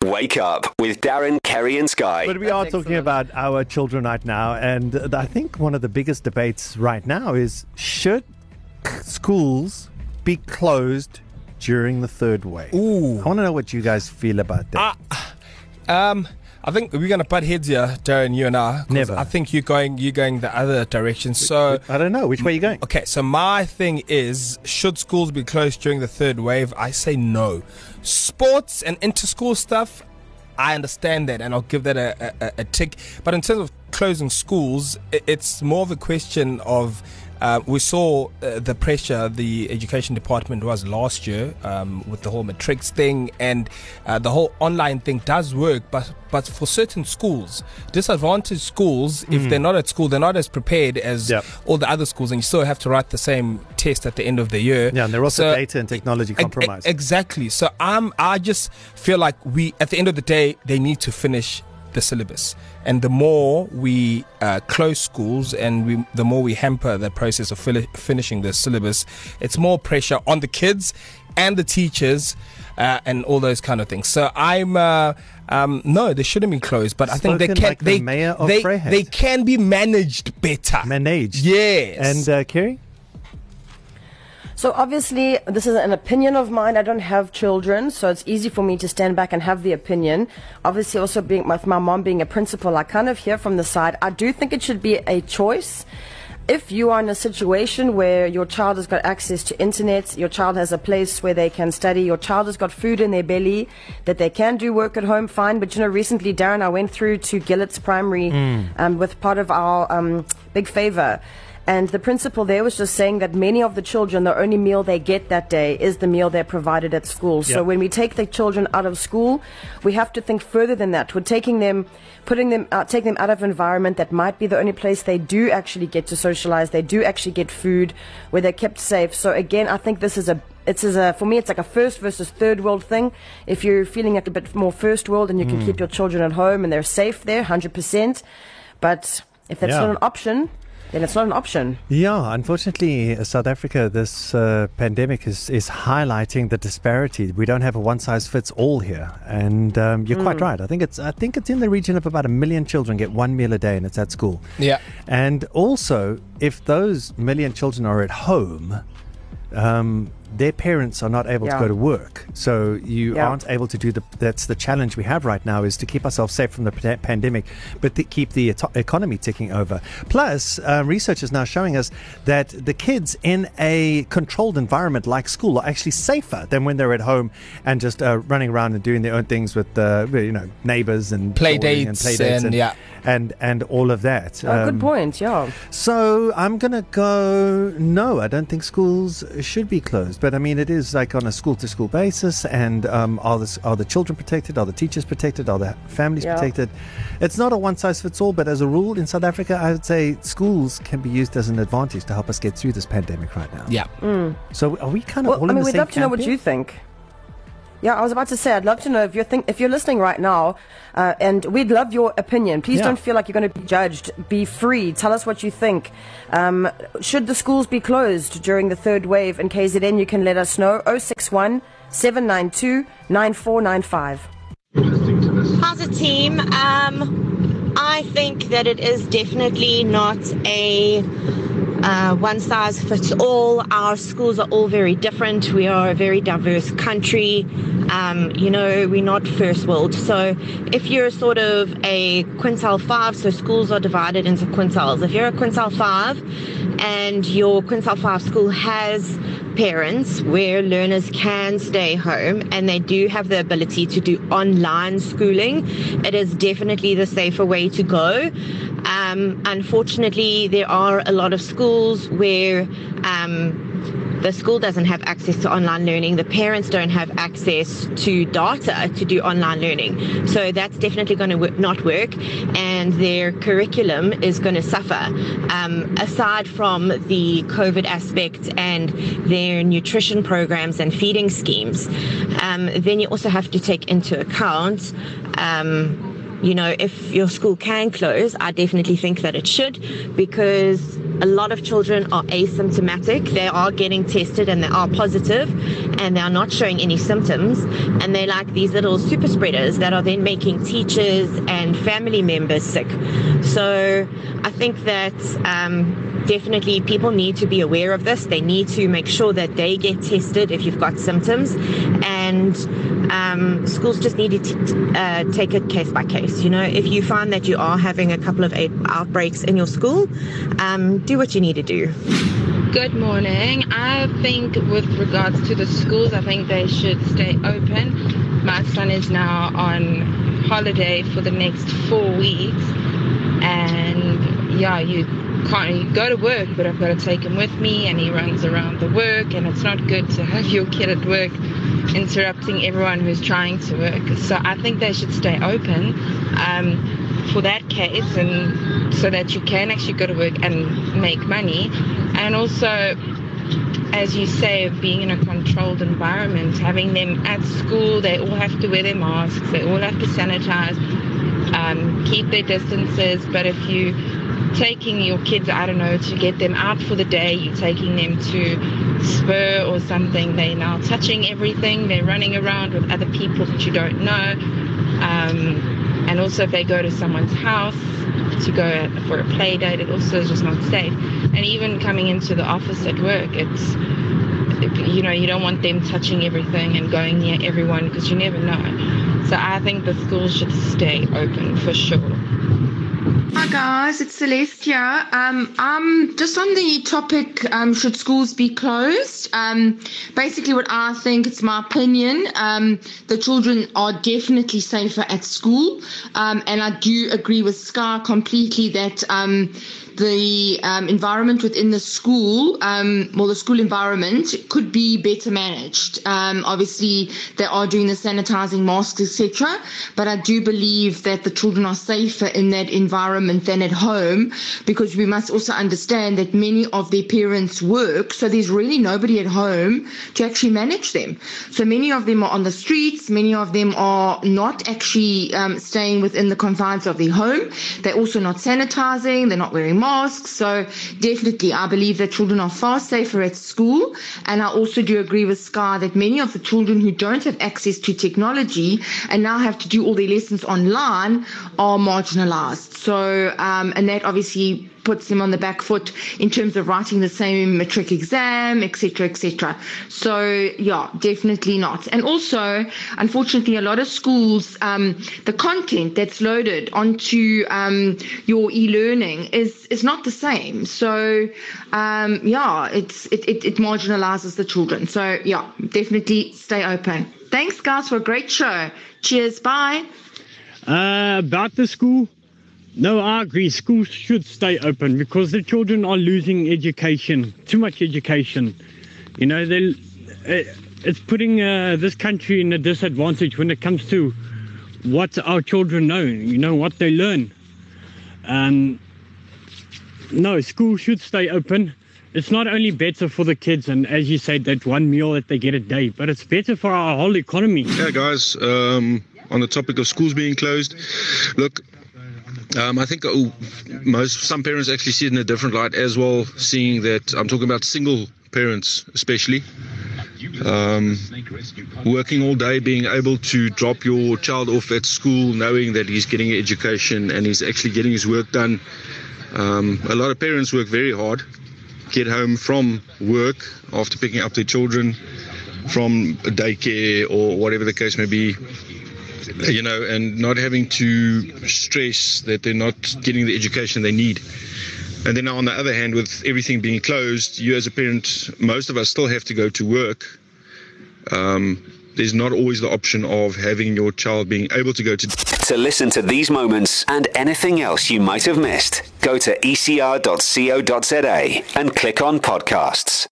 Wake Up with Darren, Kerry and Sky. But we are talking about our children right now, and I think one of the biggest debates right now is, should schools be closed during the third wave? Ooh. I want to know what you guys feel about that. I think we're going to butt heads here, Darren, you and I. Never. I think you're going the other direction. So I don't know. Which way are you going? Okay, so my thing is, should schools be closed during the third wave? I say no. Sports and inter-school stuff, I understand that, and I'll give that a tick. But in terms of closing schools, it's more of a question of we saw the pressure the education department was last year with the whole matrics thing, and the whole online thing does work, but for certain schools, disadvantaged schools, if they're not at school, they're not as prepared as all the other schools, and you still have to write the same test at the end of the year. Yeah, and they're also data and technology compromised. Exactly. So I just feel like at the end of the day, they need to finish the syllabus, and the more we close schools and the more we hamper the process of finishing the syllabus, it's more pressure on the kids and the teachers and all those kind of things. So I'm no, they shouldn't be closed, but I think they can. Like the mayor of Freyhead. They can be managed better. Managed, yes. And Kerry. So obviously, this is an opinion of mine. I don't have children, so it's easy for me to stand back and have the opinion. Obviously, also with my mom being a principal, I kind of hear from the side. I do think it should be a choice. If you are in a situation where your child has got access to internet, your child has a place where they can study, your child has got food in their belly, that they can do work at home, fine. But recently, Darren, I went through to Gillett's Primary with part of our Big Favour. And the principal there was just saying that many of the children, the only meal they get that day is the meal they're provided at school. So when we take the children out of school, we have to think further than that. We're taking them out of an environment that might be the only place they do actually get to socialize. They do actually get food, where they're kept safe. So again, I think this is for me, it's like a first versus third world thing. If you're feeling like a bit more first world and you can keep your children at home and they're safe there, 100%. But if that's not an option, then it's not an option. Yeah, unfortunately, South Africa, this pandemic is highlighting the disparity. We don't have a one-size-fits-all here, and you're quite right. I think it's in the region of about 1 million children get one meal a day, and it's at school. Yeah, and also, if those 1 million children are at home, their parents are not able to go to work, so you aren't able to do that's the challenge we have right now, is to keep ourselves safe from the pandemic, but to keep the economy ticking over. Plus, research is now showing us that the kids in a controlled environment like school are actually safer than when they're at home and just running around and doing their own things with neighbors and play dates and all of that. Good point. So I'm gonna go no, I don't think schools should be closed. But I mean, it is like on a school-to-school basis, and are the children protected? Are the teachers protected? Are the families protected? It's not a one-size-fits-all, but as a rule in South Africa, I would say schools can be used as an advantage to help us get through this pandemic right now. Yeah. So are we kind of all in the same we'd love to know what here? you think. Yeah, I was about to say, I'd love to know if you're listening right now, and we'd love your opinion. Please don't feel like you're going to be judged. Be free. Tell us what you think. Should the schools be closed during the third wave? In KZN, you can let us know. 061 792 9495. As a team, I think that it is definitely not a one size fits all. Our schools are all very different. We are a very diverse country. We're not first world. So if you're sort of a quintile 5, so schools are divided into quintiles. If you're a quintile 5 and your quintile 5 school has parents where learners can stay home and they do have the ability to do online schooling, it is definitely the safer way to go. Unfortunately, there are a lot of schools where the school doesn't have access to online learning. The parents don't have access to data to do online learning. So that's definitely going to not work, and their curriculum is going to suffer. Aside from the COVID aspect and their nutrition programs and feeding schemes, then you also have to take into account if your school can close, I definitely think that it should, because a lot of children are asymptomatic. They are getting tested and they are positive, and they are not showing any symptoms, and they're like these little super spreaders that are then making teachers and family members sick. So I think that definitely people need to be aware of this. They need to make sure that they get tested if you've got symptoms, and schools just need to take it case by case. You know, if you find that you are having a couple of outbreaks in your school, do what you need to do. Good morning. I think with regards to the schools, I think they should stay open. My son is now on holiday for the next 4 weeks, and yeah, you go to work, but I've got to take him with me, and he runs around the work, and it's not good to have your kid at work interrupting everyone who's trying to work. So I think they should stay open for that case, and so that you can actually go to work and make money. And also, as you say, being in a controlled environment, having them at school, they all have to wear their masks, they all have to sanitize, keep their distances. But if you taking your kids, I don't know, to get them out for the day, you're taking them to Spur or something, they're now touching everything, they're running around with other people that you don't know. And also if they go to someone's house to go for a play date, it also is just not safe. And even coming into the office at work, it's, you know, you don't want them touching everything and going near everyone, because you never know. So I think the schools should stay open for sure. Hi guys, it's Celeste here. Just on the topic, should schools be closed? Basically what I think, it's my opinion, the children are definitely safer at school. And I do agree with Scar completely that the environment within the school, the school environment could be better managed. Obviously, they are doing the sanitizing, masks, etc. But I do believe that the children are safer in that environment than at home, because we must also understand that many of their parents work, so there's really nobody at home to actually manage them. So many of them are on the streets, many of them are not actually staying within the confines of their home. They're also not sanitizing, they're not wearing masks. So definitely I believe that children are far safer at school. And I also do agree with Sky that many of the children who don't have access to technology and now have to do all their lessons online are marginalized. So and that obviously puts them on the back foot in terms of writing the same matric exam, etc., etc. So yeah, definitely not. And also, unfortunately, a lot of schools, the content that's loaded onto your e-learning is not the same. So yeah, it marginalizes the children. So yeah, definitely stay open. Thanks, guys, for a great show. Cheers. Bye. About the school. No, I agree. Schools should stay open because the children are losing education, too much education. You know, it's putting this country in a disadvantage when it comes to what our children know, you know, what they learn. No, schools should stay open. It's not only better for the kids, and as you said, that one meal that they get a day, but it's better for our whole economy. Yeah, guys, on the topic of schools being closed, look, I think some parents actually see it in a different light as well, seeing that I'm talking about single parents especially. Working all day, being able to drop your child off at school, knowing that he's getting an education and he's actually getting his work done. A lot of parents work very hard, get home from work after picking up their children from daycare or whatever the case may be, you know, and not having to stress that they're not getting the education they need. And then on the other hand, with everything being closed, you as a parent, most of us still have to go to work. There's not always the option of having your child being able to go to... To listen to these moments and anything else you might have missed, go to ecr.co.za and click on podcasts.